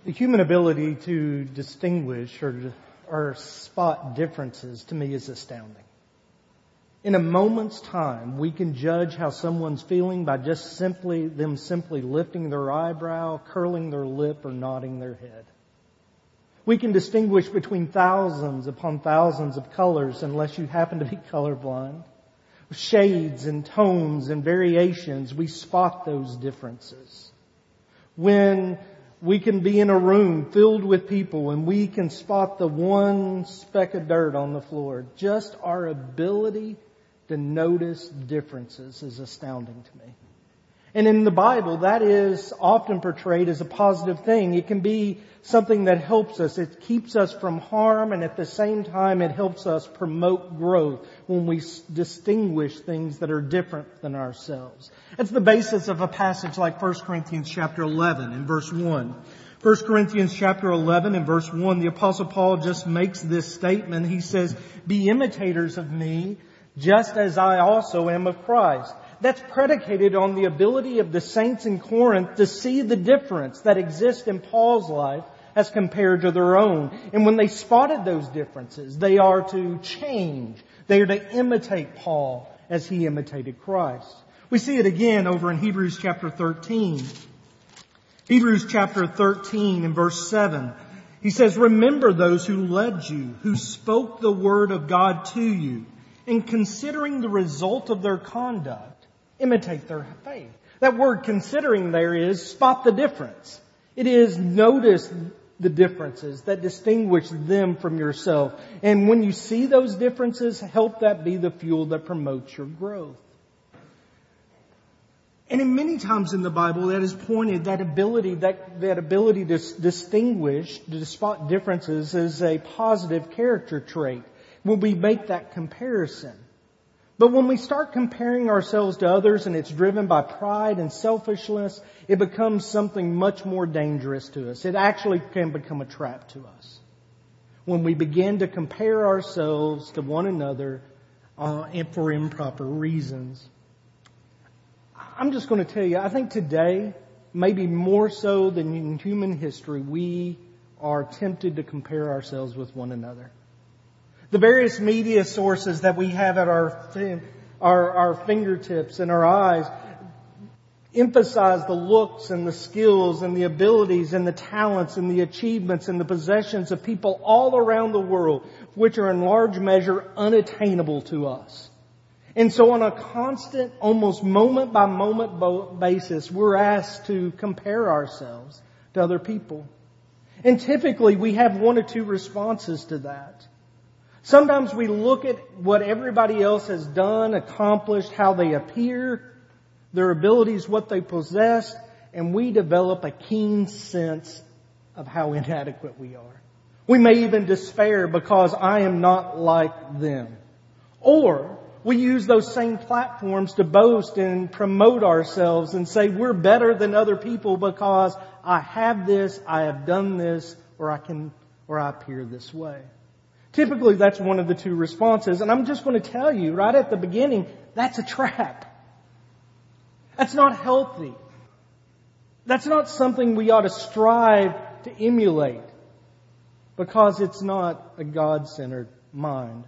The human ability to distinguish or spot differences to me is astounding. In a moment's time, we can judge how someone's feeling by just simply lifting their eyebrow, curling their lip, or nodding their head. We can distinguish between thousands upon thousands of colors unless you happen to be colorblind. Shades and tones and variations, we spot those differences. When we can be in a room filled with people and we can spot the one speck of dirt on the floor, just our ability to notice differences is astounding to me. And in the Bible, that is often portrayed as a positive thing. It can be something that helps us. It keeps us from harm, and at the same time, it helps us promote growth when we distinguish things that are different than ourselves. That's the basis of a passage like 1 Corinthians chapter 11 and verse 1. 1 Corinthians chapter 11 and verse 1, the Apostle Paul just makes this statement. He says, "Be imitators of me, just as I also am of Christ." That's predicated on the ability of the saints in Corinth to see the difference that exists in Paul's life as compared to their own. And when they spotted those differences, they are to change. They are to imitate Paul as he imitated Christ. We see it again over in Hebrews chapter 13. Hebrews chapter 13 and verse 7. He says, "Remember those who led you, who spoke the word of God to you, and considering the result of their conduct, imitate their faith." That word considering there is spot the difference. It is notice the differences that distinguish them from yourself. And when you see those differences, help that be the fuel that promotes your growth. And in many times in the Bible, that is pointed, that ability to distinguish, to spot differences is a positive character trait when we make that comparison. But when we start comparing ourselves to others and it's driven by pride and selfishness, it becomes something much more dangerous to us. It actually can become a trap to us. When we begin to compare ourselves to one another and for improper reasons. I'm just going to tell you, I think today, maybe more so than in human history, we are tempted to compare ourselves with one another. The various media sources that we have at our fingertips and our eyes emphasize the looks and the skills and the abilities and the talents and the achievements and the possessions of people all around the world, which are in large measure unattainable to us. And so on a constant, almost moment by moment basis, we're asked to compare ourselves to other people. And typically we have one or two responses to that. Sometimes we look at what everybody else has done, accomplished, how they appear, their abilities, what they possess, and we develop a keen sense of how inadequate we are. We may even despair because I am not like them. Or we use those same platforms to boast and promote ourselves and say we're better than other people because I have this, I have done this, or I appear this way. Typically, that's one of the two responses. And I'm just going to tell you right at the beginning, that's a trap. That's not healthy. That's not something we ought to strive to emulate because it's not a God-centered mind.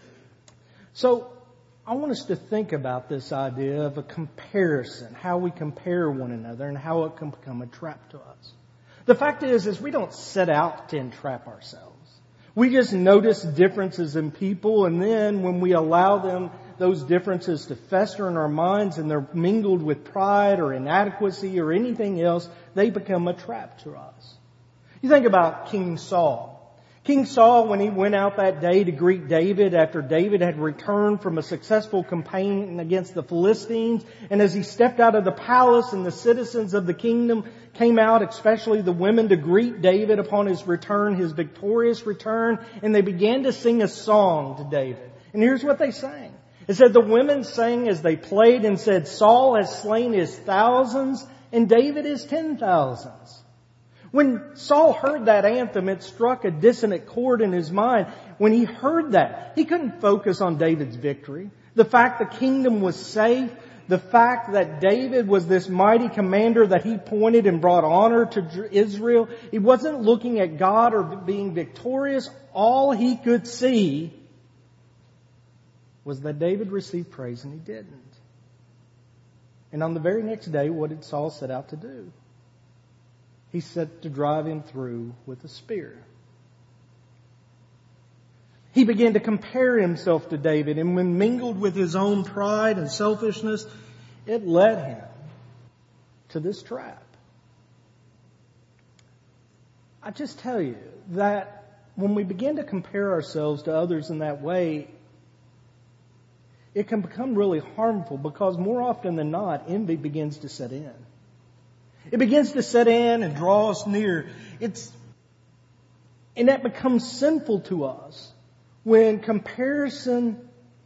So, I want us to think about this idea of a comparison, how we compare one another and how it can become a trap to us. The fact is we don't set out to entrap ourselves. We just notice differences in people, and then when we allow those differences to fester in our minds and they're mingled with pride or inadequacy or anything else, they become a trap to us. You think about King Saul. King Saul, when he went out that day to greet David after David had returned from a successful campaign against the Philistines, and as he stepped out of the palace and the citizens of the kingdom came out, especially the women, to greet David upon his return, his victorious return, and they began to sing a song to David. And here's what they sang. It said, the women sang as they played and said, Saul has slain his thousands and David his 10,000s. When Saul heard that anthem, it struck a dissonant chord in his mind. When he heard that, he couldn't focus on David's victory. The fact the kingdom was safe, The fact that David was this mighty commander that he pointed and brought honor to Israel, he wasn't looking at God or being victorious. All he could see was that David received praise and he didn't. And on the very next day, what did Saul set out to do? He set to drive him through with a spear. He began to compare himself to David, and when mingled with his own pride and selfishness, it led him to this trap. I just tell you that when we begin to compare ourselves to others in that way, it can become really harmful because more often than not, envy begins to set in. It begins to set in and draw us near. And that becomes sinful to us. When comparison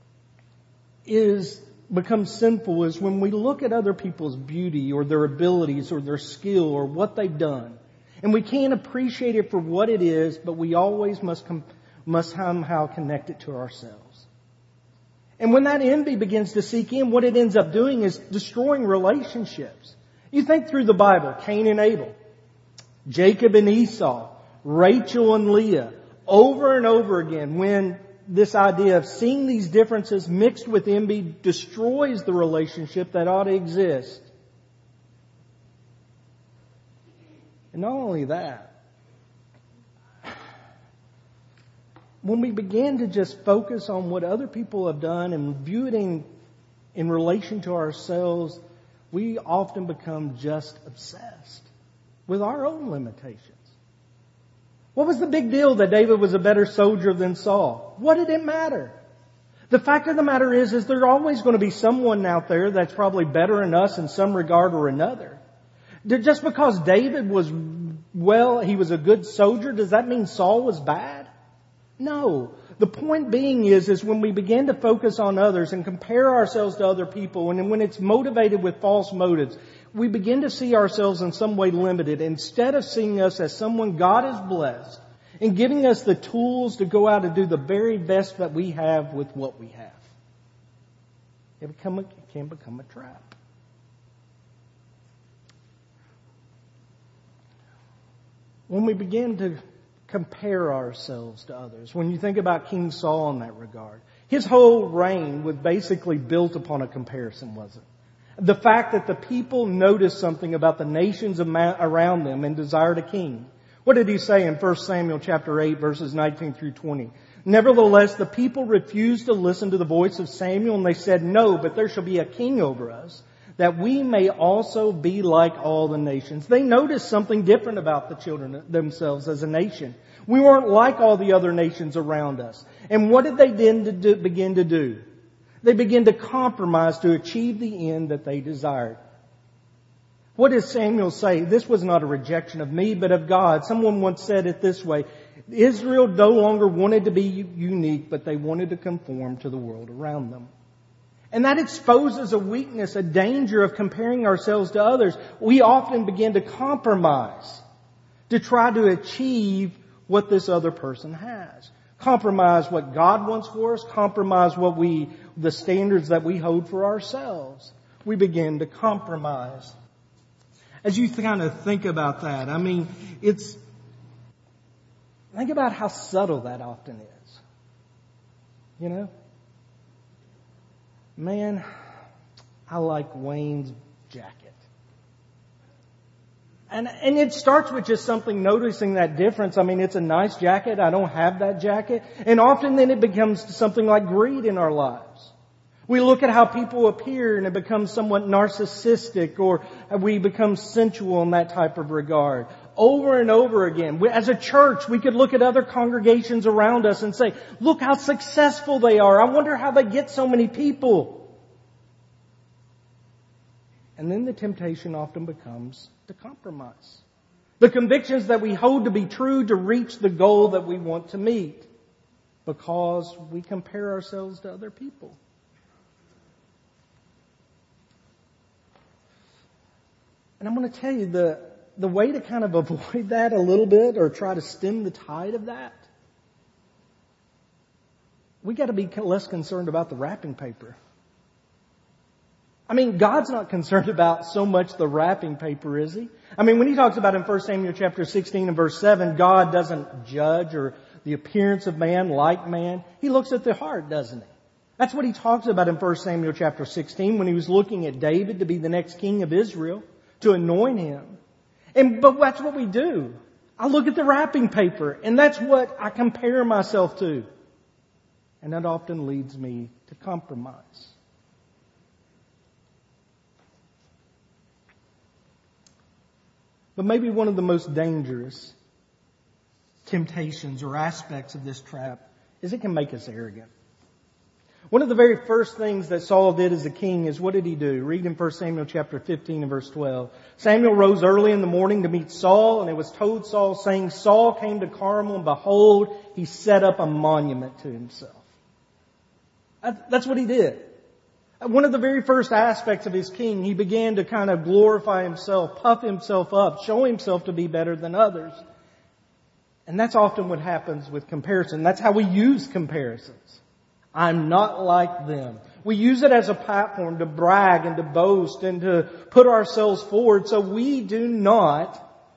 becomes sinful is when we look at other people's beauty or their abilities or their skill or what they've done. And we can't appreciate it for what it is, but we always must somehow connect it to ourselves. And when that envy begins to seek in, what it ends up doing is destroying relationships. You think through the Bible, Cain and Abel, Jacob and Esau, Rachel and Leah, over and over again, when this idea of seeing these differences mixed with envy destroys the relationship that ought to exist. And not only that, when we begin to just focus on what other people have done and view it in relation to ourselves, we often become just obsessed with our own limitations. What was the big deal that David was a better soldier than Saul? What did it matter? The fact of the matter is there's always going to be someone out there that's probably better than us in some regard or another. Just because David was, he was a good soldier, does that mean Saul was bad? No. The point being is when we begin to focus on others and compare ourselves to other people, and when it's motivated with false motives, we begin to see ourselves in some way limited instead of seeing us as someone God has blessed and giving us the tools to go out and do the very best that we have with what we have. It can become a trap. When we begin to compare ourselves to others, when you think about King Saul in that regard, his whole reign was basically built upon a comparison, wasn't it? The fact that the people noticed something about the nations around them and desired a king. What did he say in 1 Samuel chapter 8 verses 19 through 20? Nevertheless, the people refused to listen to the voice of Samuel, and they said, "No, but there shall be a king over us, that we may also be like all the nations." They noticed something different about the children themselves as a nation. We weren't like all the other nations around us. And what did they then begin to do? They began to compromise to achieve the end that they desired. What does Samuel say? This was not a rejection of me, but of God. Someone once said it this way: Israel no longer wanted to be unique, but they wanted to conform to the world around them. And that exposes a weakness, a danger of comparing ourselves to others. We often begin to compromise to try to achieve what this other person has. Compromise what God wants for us. Compromise the standards that we hold for ourselves. We begin to compromise. As you kind of think about that, think about how subtle that often is. You know? Man, I like Wayne's jacket. And it starts with just something, noticing that difference. It's a nice jacket. I don't have that jacket. And often then it becomes something like greed in our lives. We look at how people appear and it becomes somewhat narcissistic, or we become sensual in that type of regard. Over and over again. As a church, we could look at other congregations around us and say, look how successful they are. I wonder how they get so many people. And then the temptation often becomes to compromise. The convictions that we hold to be true to reach the goal that we want to meet, because we compare ourselves to other people. And I'm going to tell you the way to kind of avoid that a little bit, or try to stem the tide of that, we got to be less concerned about the wrapping paper. I mean, God's not concerned about so much the wrapping paper, is He? I mean, when He talks about in 1 Samuel chapter 16 and verse 7, God doesn't judge or the appearance of man like man. He looks at the heart, doesn't He? That's what He talks about in 1 Samuel chapter 16 when He was looking at David to be the next king of Israel, to anoint him. But that's what we do. I look at the wrapping paper, and that's what I compare myself to. And that often leads me to compromise. But maybe one of the most dangerous temptations or aspects of this trap is it can make us arrogant. One of the very first things that Saul did as a king is, what did he do? Read in 1 Samuel chapter 15 and verse 12. Samuel rose early in the morning to meet Saul, and it was told Saul, saying, Saul came to Carmel, and behold, he set up a monument to himself. That's what he did. One of the very first aspects of his king, he began to kind of glorify himself, puff himself up, show himself to be better than others. And that's often what happens with comparison. That's how we use comparisons. I'm not like them. We use it as a platform to brag and to boast and to put ourselves forward so we do not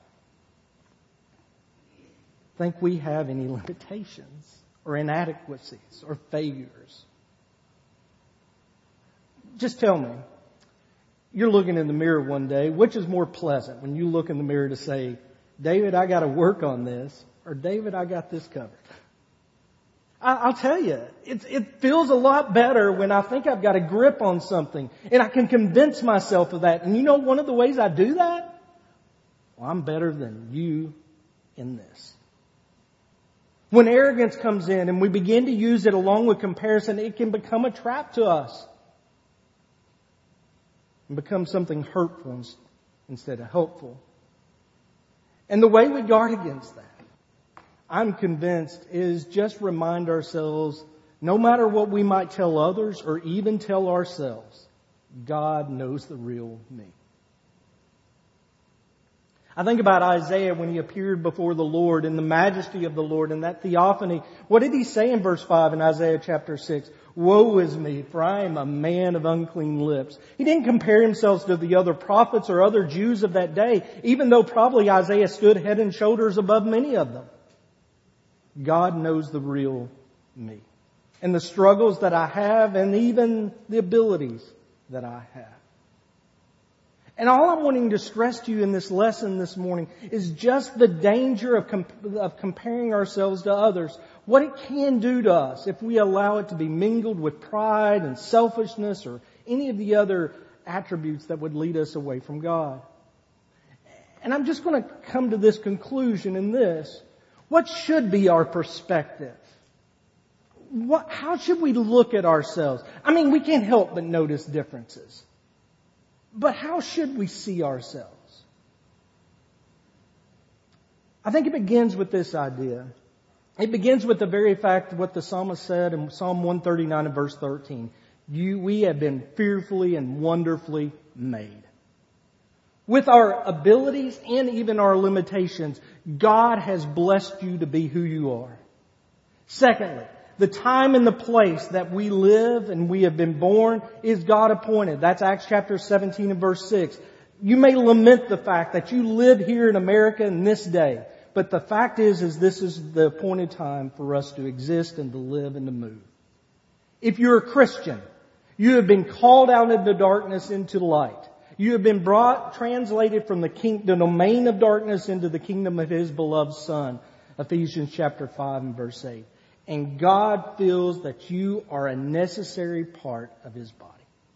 think we have any limitations or inadequacies or failures. Just tell me, you're looking in the mirror one day, which is more pleasant when you look in the mirror to say, David, I got to work on this, or David, I got this covered? I'll tell you, it feels a lot better when I think I've got a grip on something and I can convince myself of that. And you know one of the ways I do that? Well, I'm better than you in this. When arrogance comes in and we begin to use it along with comparison, it can become a trap to us and become something hurtful instead of helpful. And the way we guard against that, I'm convinced, is just remind ourselves, no matter what we might tell others or even tell ourselves, God knows the real me. I think about Isaiah when he appeared before the Lord in the majesty of the Lord in that theophany. What did he say in verse 5 in Isaiah chapter 6? Woe is me, for I am a man of unclean lips. He didn't compare himself to the other prophets or other Jews of that day, even though probably Isaiah stood head and shoulders above many of them. God knows the real me and the struggles that I have and even the abilities that I have. And all I'm wanting to stress to you in this lesson this morning is just the danger of comparing ourselves to others. What it can do to us if we allow it to be mingled with pride and selfishness or any of the other attributes that would lead us away from God. And I'm just going to come to this conclusion in this. What should be our perspective? How should we look at ourselves? I mean, we can't help but notice differences. But how should we see ourselves? I think it begins with this idea. It begins with the very fact of what the psalmist said in Psalm 139 and verse 13. We have been fearfully and wonderfully made. With our abilities and even our limitations, God has blessed you to be who you are. Secondly, the time and the place that we live and we have been born is God appointed. That's Acts chapter 17 and verse 6. You may lament the fact that you live here in America in this day, but the fact is this is the appointed time for us to exist and to live and to move. If you're a Christian, you have been called out of the darkness into light. You have been translated from the domain of darkness into the kingdom of His beloved Son. Ephesians chapter 5 and verse 8. And God feels that you are a necessary part of His body.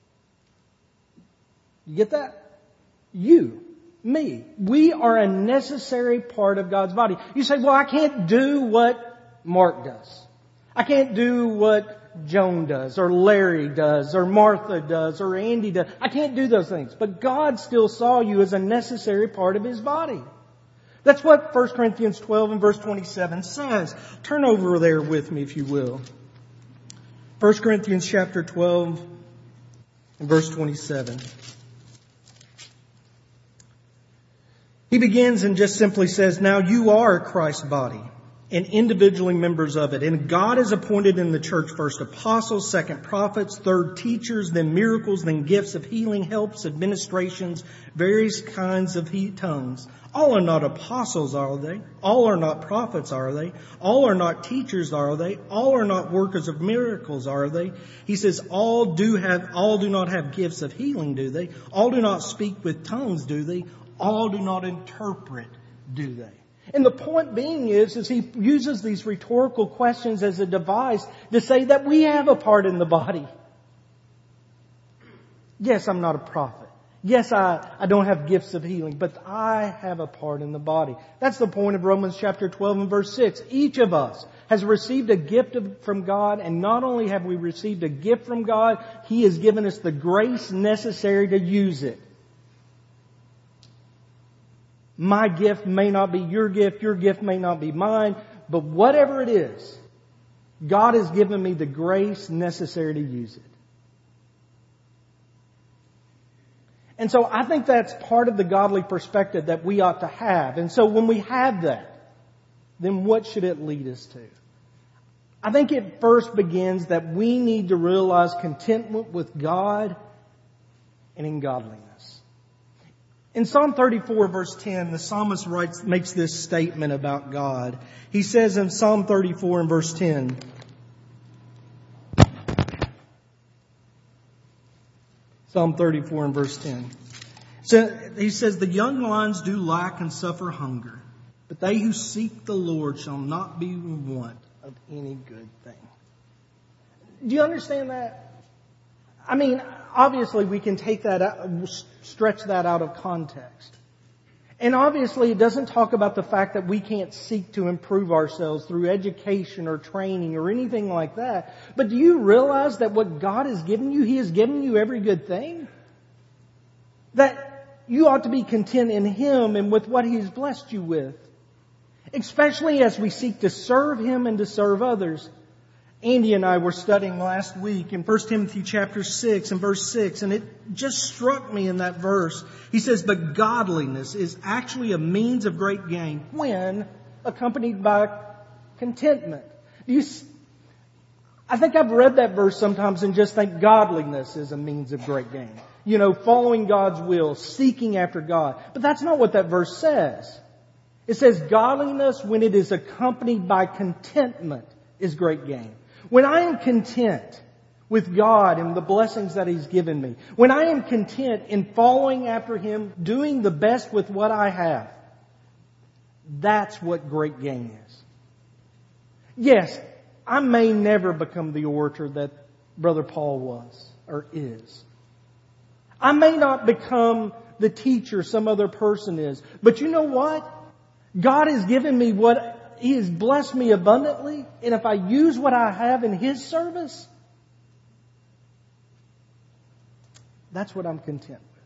You get that? You, me. We are a necessary part of God's body. You say, well, I can't do what Mark does. I can't do what Joan does, or Larry does, or Martha does, or Andy does. I can't do those things. But God still saw you as a necessary part of His body. That's what 1 Corinthians 12 and verse 27 says. Turn over there with me if you will. 1 Corinthians chapter 12 and verse 27. He begins and just simply says, now you are Christ's body, and individually members of it. And God has appointed in the church first apostles, second prophets, third teachers, then miracles, then gifts of healing, helps, administrations, various kinds of tongues. All are not apostles, are they? All are not prophets, are they? All are not teachers, are they? All are not workers of miracles, are they? He says, all do not have gifts of healing, do they? All do not speak with tongues, do they? All do not interpret, do they? And the point being is he uses these rhetorical questions as a device to say that we have a part in the body. Yes, I'm not a prophet. Yes, I don't have gifts of healing, but I have a part in the body. That's the point of Romans chapter 12 and verse 6. Each of us has received a gift from God, and not only have we received a gift from God, He has given us the grace necessary to use it. My gift may not be your gift may not be mine, but whatever it is, God has given me the grace necessary to use it. And so I think that's part of the godly perspective that we ought to have. And so when we have that, then what should it lead us to? I think it first begins that we need to realize contentment with God and in godliness. In Psalm 34 verse 10, the psalmist makes this statement about God. He says in Psalm 34 and verse 10, Psalm 34 and verse 10. So he says, the young lions do lack and suffer hunger, but they who seek the Lord shall not be in want of any good thing. Do you understand that? I mean, obviously we can take that out, stretch that out of context. And obviously it doesn't talk about the fact that we can't seek to improve ourselves through education or training or anything like that. But do you realize that what God has given you, He has given you every good thing? That you ought to be content in Him and with what He's blessed you with. Especially as we seek to serve Him and to serve others. Andy and I were studying last week in 1 Timothy chapter 6 and verse 6, and it just struck me in that verse. He says, but godliness is actually a means of great gain when accompanied by contentment. I think I've read that verse sometimes and just think godliness is a means of great gain. You know, following God's will, seeking after God. But that's not what that verse says. It says godliness when it is accompanied by contentment is great gain. When I am content with God and the blessings that He's given me, when I am content in following after Him, doing the best with what I have, that's what great gain is. Yes, I may never become the orator that Brother Paul was or is. I may not become the teacher some other person is. But you know what? God has given me what He has blessed me abundantly, and if I use what I have in His service, that's what I'm content with.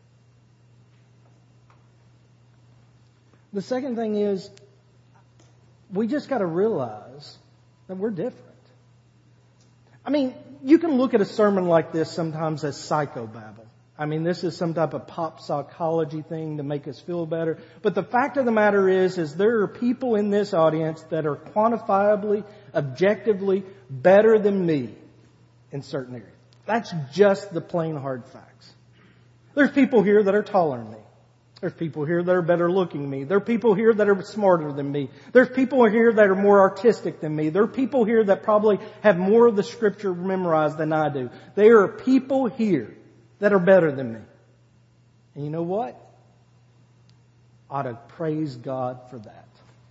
The second thing is, we just got to realize that we're different. I mean, you can look at a sermon like this sometimes as psychobabble. I mean, this is some type of pop psychology thing to make us feel better. But the fact of the matter is there are people in this audience that are quantifiably, objectively better than me in certain areas. That's just the plain hard facts. There's people here that are taller than me. There's people here that are better looking than me. There are people here that are smarter than me. There's people here that are more artistic than me. There are people here that probably have more of the Scripture memorized than I do. There are people here that are better than me. And you know what? I ought to praise God for that.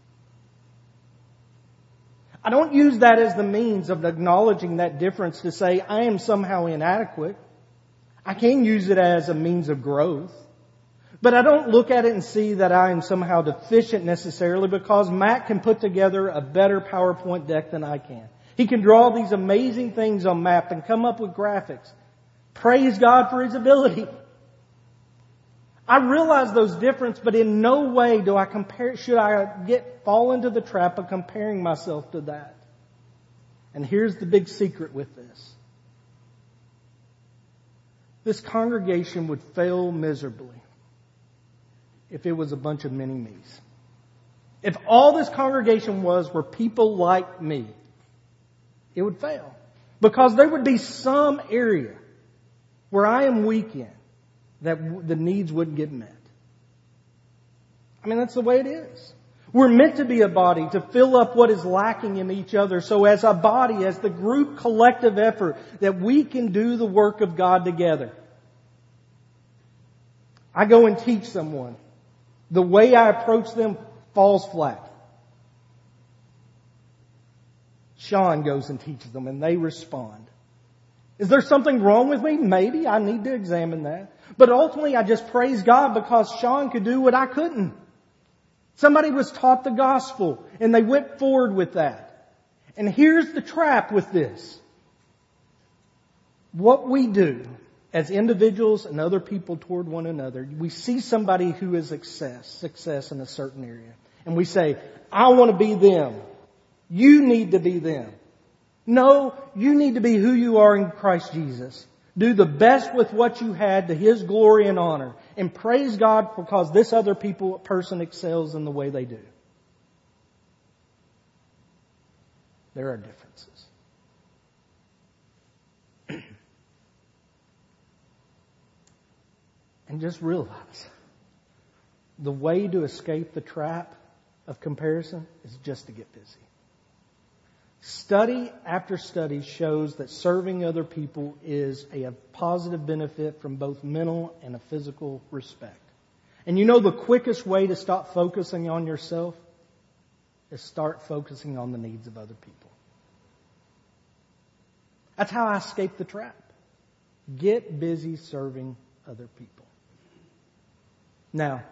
I don't use that as the means of acknowledging that difference to say I am somehow inadequate. I can use it as a means of growth. But I don't look at it and see that I am somehow deficient necessarily, because Matt can put together a better PowerPoint deck than I can. He can draw these amazing things on map and come up with graphics. Praise God for His ability. I realize those differences, but in no way do I fall into the trap of comparing myself to that. And here's the big secret with this. This congregation would fail miserably if it was a bunch of mini-me's. if all this congregation were people like me, it would fail. Because there would be some area where I am weak in that the needs wouldn't get met. I mean, that's the way it is. We're meant to be a body to fill up what is lacking in each other. So as a body, as the group collective effort, that we can do the work of God together. I go and teach someone. The way I approach them falls flat. Sean goes and teaches them and they respond. Is there something wrong with me? Maybe. I need to examine that. But ultimately I just praise God because Sean could do what I couldn't. Somebody was taught the gospel and they went forward with that. And here's the trap with this. What we do as individuals and other people toward one another, we see somebody who is success in a certain area. And we say, I want to be them. You need to be them. No, you need to be who you are in Christ Jesus. Do the best with what you had to His glory and honor. And praise God because this other person excels in the way they do. There are differences. And just realize the way to escape the trap of comparison is just to get busy. Study after study shows that serving other people is a positive benefit from both mental and a physical respect. And you know the quickest way to stop focusing on yourself is start focusing on the needs of other people. That's how I escape the trap. Get busy serving other people. Now,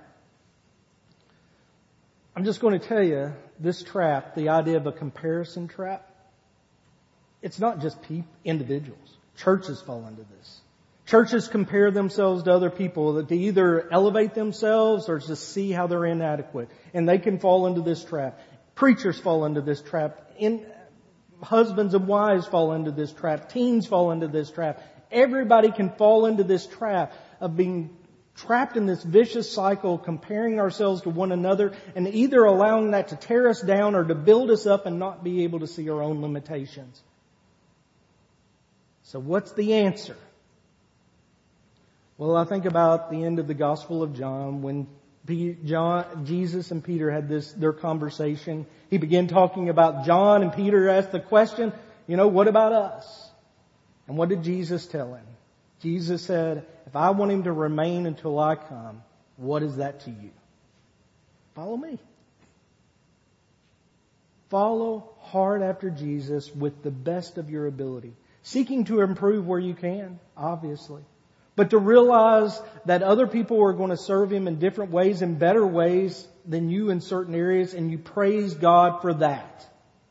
I'm just going to tell you, this trap, the idea of a comparison trap, it's not just individuals. Churches fall into this. Churches compare themselves to other people to either elevate themselves or to see how they're inadequate. And they can fall into this trap. Preachers fall into this trap. Husbands and wives fall into this trap. Teens fall into this trap. Everybody can fall into this trap of being trapped in this vicious cycle, comparing ourselves to one another and either allowing that to tear us down or to build us up and not be able to see our own limitations. So what's the answer? Well, I think about the end of the Gospel of John when Jesus and Peter had their conversation. He began talking about John and Peter asked the question, what about us? And what did Jesus tell him? Jesus said, if I want him to remain until I come, what is that to you? Follow me. Follow hard after Jesus with the best of your ability. Seeking to improve where you can, obviously. But to realize that other people are going to serve Him in different ways, in better ways than you in certain areas, and you praise God for that.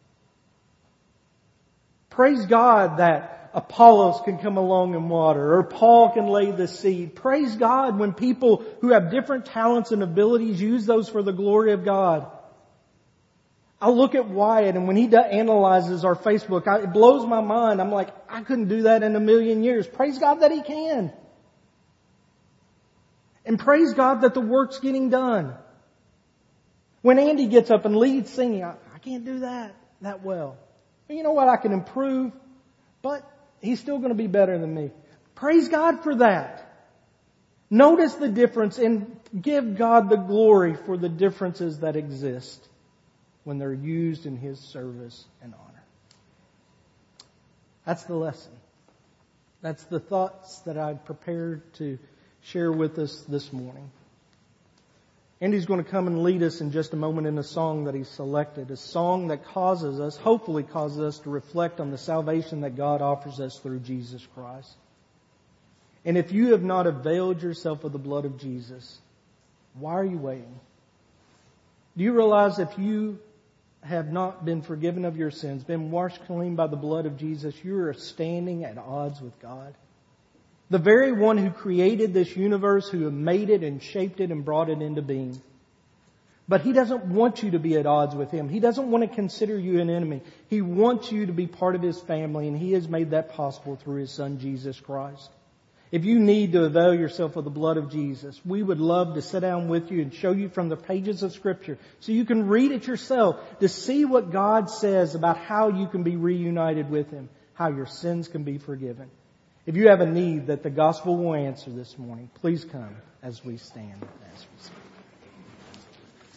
Praise God that Apollos can come along in water, or Paul can lay the seed. Praise God when people who have different talents and abilities use those for the glory of God. I look at Wyatt, and when he analyzes our Facebook, it blows my mind. I'm like, I couldn't do that in a million years. Praise God that he can. And praise God that the work's getting done. When Andy gets up and leads singing, I can't do that well. But you know what? I can improve, but he's still going to be better than me. Praise God for that. Notice the difference and give God the glory for the differences that exist when they're used in His service and honor. That's the lesson. That's the thoughts that I've prepared to share with us this morning. Andy's going to come and lead us in just a moment in a song that he's selected. A song that hopefully causes us to reflect on the salvation that God offers us through Jesus Christ. And if you have not availed yourself of the blood of Jesus, why are you waiting? Do you realize if you have not been forgiven of your sins, been washed clean by the blood of Jesus, you are standing at odds with God? The very one who created this universe, who made it and shaped it and brought it into being. But He doesn't want you to be at odds with Him. He doesn't want to consider you an enemy. He wants you to be part of His family, and He has made that possible through His Son, Jesus Christ. If you need to avail yourself of the blood of Jesus, we would love to sit down with you and show you from the pages of Scripture so you can read it yourself to see what God says about how you can be reunited with Him, how your sins can be forgiven. If you have a need that the gospel will answer this morning, please come as we stand. As we stand.